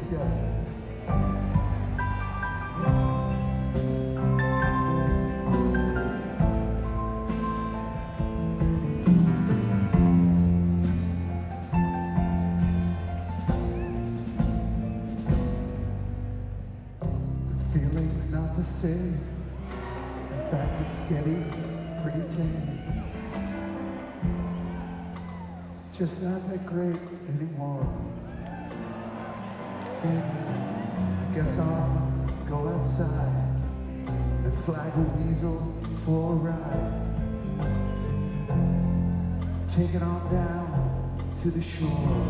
Feeling's not the same. In fact, it's getting pretty tame. It's just not that great anymore. I guess I'll go outside and flag a weasel for a ride. Take it on down to the shore.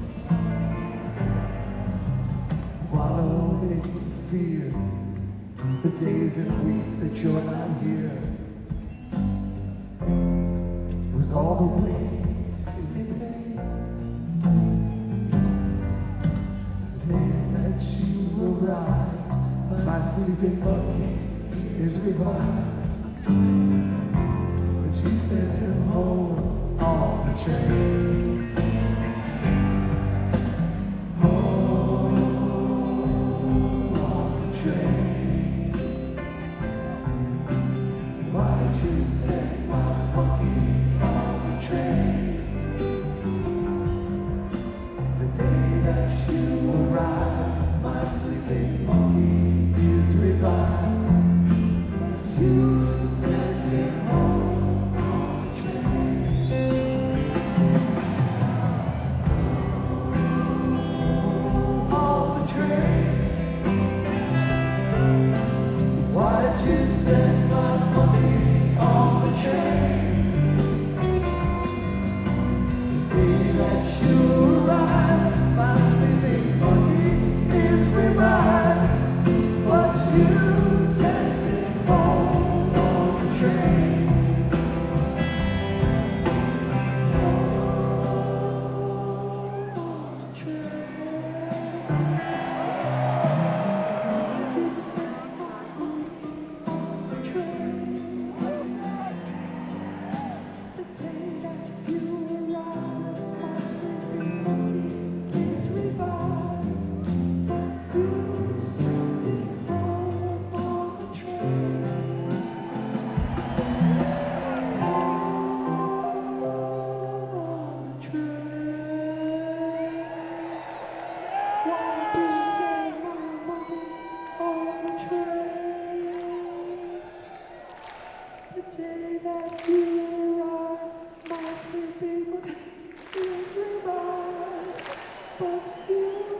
Wallow in fear the days and weeks that you're not here. Was all the way in vain. The day that you arrived, my sleeping monkey is revived. But she sent him home on the train. You set my monkey on the train. The day that you arrived, my sleeping monkey is revived. You sent him home on the train. On the train. Why did you send my monkey on the train? The day that you arrived, my sleeping monkey is revived. But you sent it home on the train. On the train. You sent my monkey on the train. The day that you arrived, my sleeping monkey is revived. You sent it home on the train. On the train. Why did you send my monkey on the train? The day that you arrived, my sleeping monkey is revived. But you